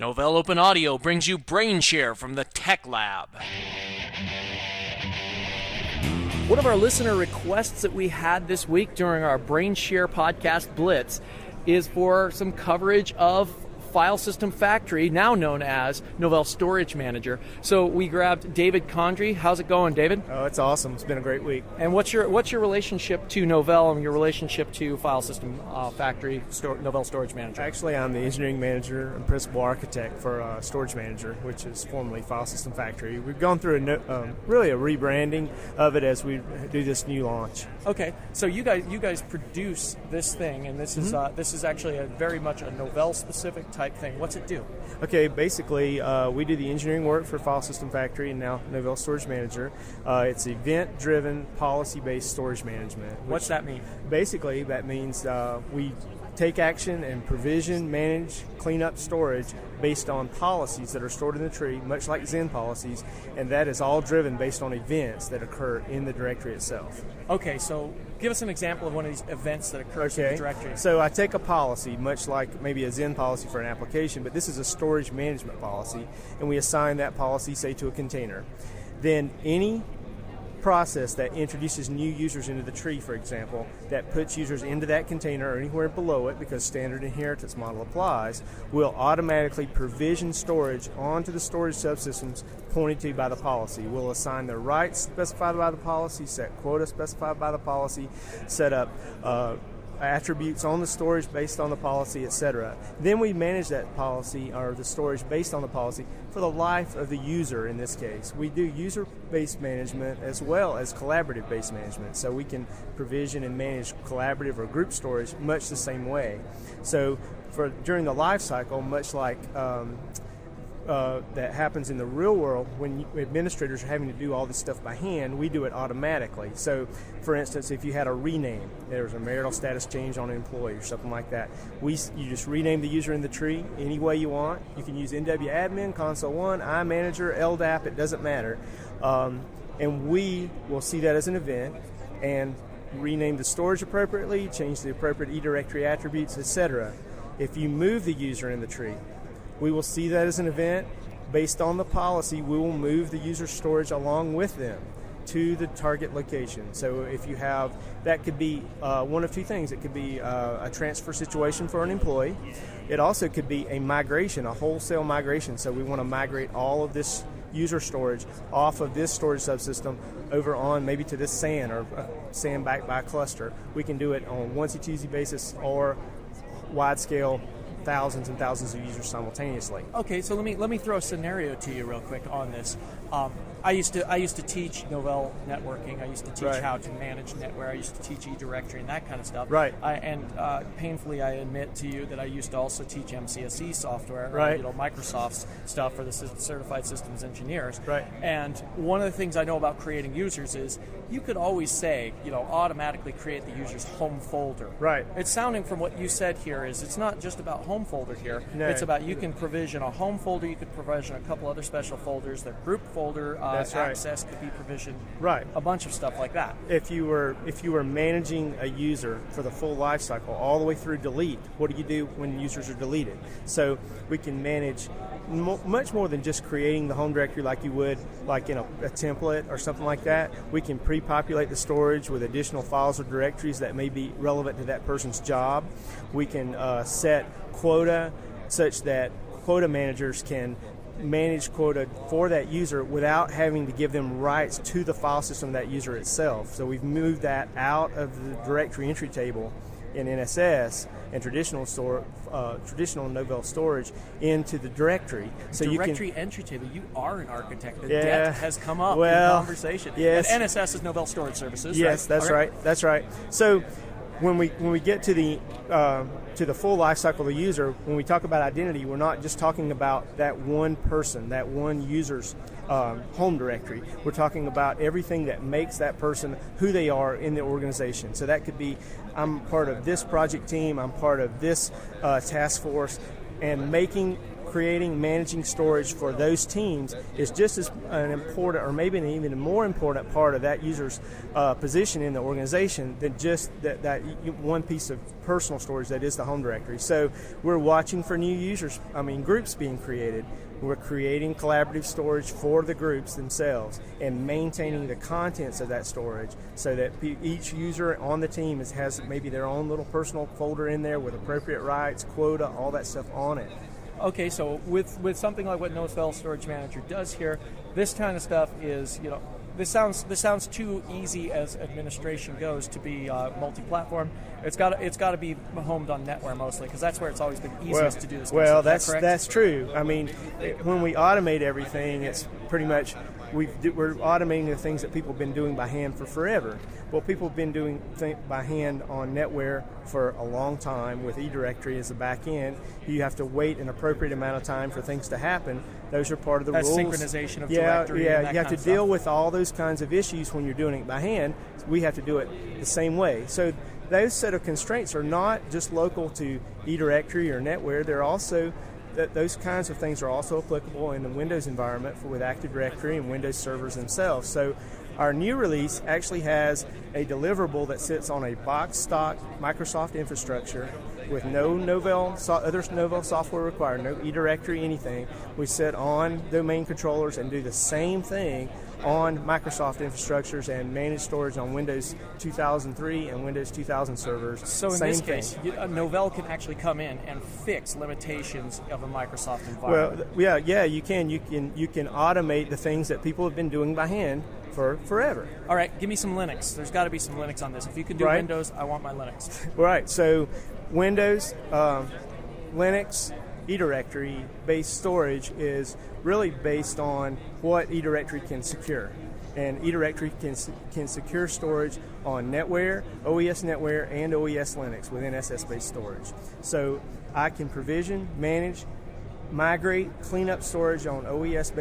Novell Open Audio brings you BrainShare from the Tech Lab. One of our listener requests that we had this week during our BrainShare podcast Blitz is for some coverage of File System Factory, now known as Novell Storage Manager. So we grabbed David Condry. How's it going, David? Oh, it's awesome. It's been a great week. And what's your relationship to Novell and your relationship to File System Factory, Novell Storage Manager? Actually, I'm the engineering manager and principal architect for Storage Manager, which is formerly File System Factory. We've gone through really a rebranding of it as we do this new launch. Okay, so you guys produce this thing, and this is actually very much a Novell specific type thing. What's it do? Okay, basically, we do the engineering work for File System Factory and now Novell Storage Manager. It's event-driven, policy-based storage management. What's that mean? Basically, that means we take action and provision, manage, clean up storage based on policies that are stored in the tree, much like Zen policies, and that is all driven based on events that occur in the directory itself. Okay, so give us an example of one of these events that occurs in the directory. So I take a policy, much like maybe a Zen policy for an application, but this is a storage management policy, and we assign that policy, say, to a container. Then any process that introduces new users into the tree, for example, that puts users into that container or anywhere below it because standard inheritance model applies, will automatically provision storage onto the storage subsystems pointed to by the policy. We'll assign the rights specified by the policy, set quota specified by the policy, set up attributes on the storage based on the policy, etc. Then we manage that policy or the storage based on the policy for the life of the user in this case. We do user-based management as well as collaborative-based management, so we can provision and manage collaborative or group storage much the same way. So during the life cycle, much like that happens in the real world when administrators are having to do all this stuff by hand, we do it automatically. So, for instance, if you had a rename, there was a marital status change on an employee or something like that, you just rename the user in the tree any way you want. You can use NWAdmin, Console 1, iManager, LDAP, it doesn't matter. And we will see that as an event and rename the storage appropriately, change the appropriate eDirectory attributes, etc. If you move the user in the tree, we will see that as an event. Based on the policy, we will move the user's storage along with them to the target location. So if you have, that could be one of two things. It could be a transfer situation for an employee. It also could be a migration, a wholesale migration. So we want to migrate all of this user storage off of this storage subsystem over on maybe to this SAN or SAN backed by a cluster. We can do it on a onesie-twosie basis or wide scale, thousands and thousands of users simultaneously. Okay, so let me throw a scenario to you real quick on this. I used to teach Novell networking. I used to teach how to manage NetWare. I used to teach eDirectory and that kind of stuff. Right. Painfully, I admit to you that I used to also teach MCSE software. Right. Microsoft's stuff for the certified systems engineers. Right. And one of the things I know about creating users is you could always say, automatically create the user's home folder. Right. It's sounding from what you said here is it's not just about home folder here. No. It's about you can provision a home folder. You could provision a couple other special folders. The group folder. That's right. Access could be provisioned. Right. A bunch of stuff like that. If you were managing a user for the full life cycle, all the way through delete, what do you do when users are deleted? So we can manage much more than just creating the home directory like you would like in a template or something like that. We can pre-populate the storage with additional files or directories that may be relevant to that person's job. We can set quota such that quota managers can manage quota for that user without having to give them rights to the file system of that user itself. So we've moved that out of the directory entry table in NSS and traditional Novell storage into the directory. So directory entry table. You are an architect. The debt has come up in conversation. Yes. And NSS is Novell Storage Services. Yes, right? That's right. That's right. So when we get to the full life cycle of the user, when we talk about identity, we're not just talking about that one person, that one user's home directory. We're talking about everything that makes that person who they are in the organization. So that could be, I'm part of this project team, I'm part of this task force, and making managing storage for those teams is just as an important, or maybe an even more important part of that user's position in the organization than just that one piece of personal storage that is the home directory. So we're watching for new groups being created. We're creating collaborative storage for the groups themselves and maintaining the contents of that storage so that each user on the team has maybe their own little personal folder in there with appropriate rights, quota, all that stuff on it. Okay, so with something like what Novell Storage Manager does here, this kind of stuff is, this sounds too easy as administration goes to be multi-platform. It's got to be homed on NetWare mostly, because that's where it's always been easiest to do this. Well, that's true. I mean, when we automate everything, it's pretty much we're automating the things that people have been doing by hand for forever. Well, people have been doing by hand on NetWare for a long time with eDirectory as the back end. You have to wait an appropriate amount of time for things to happen. Those are part of the rules. Synchronization of directory. Yeah, you have to deal with all those kinds of issues when you're doing it by hand. We have to do it the same way. So those set of constraints are not just local to eDirectory or NetWare. They're also those kinds of things are also applicable in the Windows environment with Active Directory and Windows servers themselves. So our new release actually has a deliverable that sits on a box stock Microsoft infrastructure with no other Novell software required, no eDirectory, anything. We sit on domain controllers and do the same thing on Microsoft infrastructures and manage storage on Windows 2003 and Windows 2000 servers. So in this case, Novell can actually come in and fix limitations of a Microsoft environment. Well, yeah, you can. You can automate the things that people have been doing by hand for forever. All right, give me some Linux. There's got to be some Linux on this. If you can do Windows, I want my Linux. Right. So Windows, Linux, eDirectory-based storage is really based on what eDirectory can secure. And eDirectory can secure storage on NetWare, OES NetWare, and OES Linux within SS-based storage. So I can provision, manage, migrate, clean up storage on OES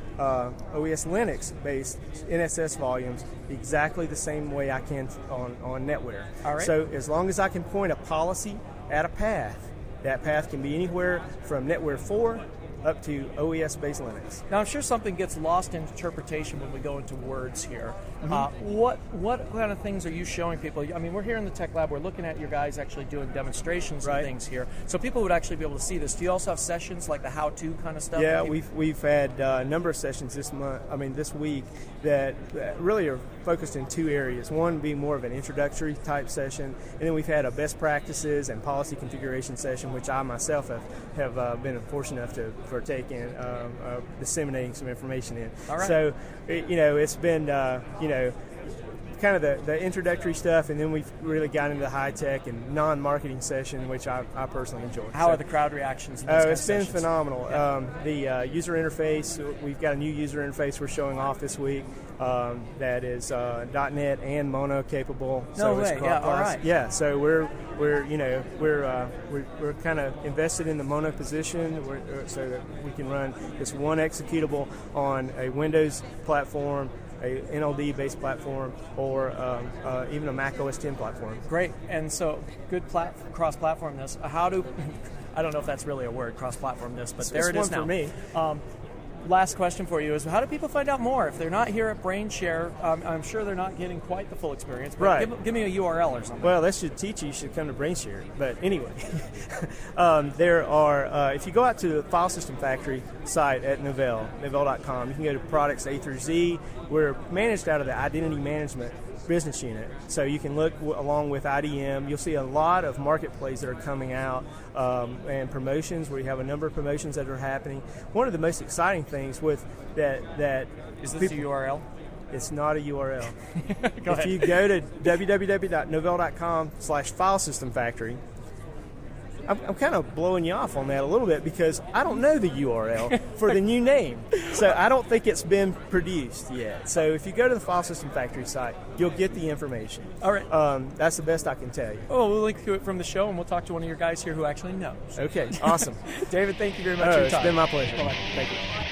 Linux-based NSS volumes exactly the same way I can on NetWare. All right. So as long as I can point a policy at a path, that path can be anywhere from NetWare 4 up to OES-based Linux. Now, I'm sure something gets lost in interpretation when we go into words here. Mm-hmm. What kind of things are you showing people? I mean, we're here in the Tech Lab. We're looking at your guys actually doing demonstrations and things here. So people would actually be able to see this. Do you also have sessions like the how-to kind of stuff? Yeah, we've had a number of sessions this week that really are focused in two areas. One being more of an introductory type session, and then we've had a best practices and policy configuration session, which I myself have been fortunate enough to partake in, disseminating some information in. All right. So, it's been, kind of the introductory stuff, and then we've really got into the high-tech and non-marketing session, which I personally enjoy. How are the crowd reactions? It's been phenomenal. Yeah. The user interface, we've got a new user interface we're showing off this week that is .NET and Mono capable. No way. Yeah. All right. Yeah. So we're kind of invested in the Mono position so that we can run this one executable on a Windows platform, a NLD-based platform, or even a Mac OS X platform. Great. And so good cross-platformness. I don't know if that's really a word, cross-platformness, but there it is now. For me. Last question for you is, how do people find out more? If they're not here at BrainShare, I'm sure they're not getting quite the full experience, but give me a URL or something. Well, that should teach you should come to BrainShare. But anyway, there are, if you go out to the File System Factory site at Novell.com, you can go to products A through Z. We're managed out of the identity management business unit. So you can look along with IDM. You'll see a lot of marketplaces that are coming out and promotions. We have a number of promotions that are happening. One of the most exciting things with that is this a URL? It's not a URL. Go ahead. If you go to www.novell.com/filesystemfactory, I'm kind of blowing you off on that a little bit because I don't know the URL for the new name. So I don't think it's been produced yet. So if you go to the File System Factory site, you'll get the information. All right. That's the best I can tell you. Oh, we'll link to it from the show, and we'll talk to one of your guys here who actually knows. Okay, awesome. David, thank you very much for your time. It's been my pleasure. Bye-bye. Thank you.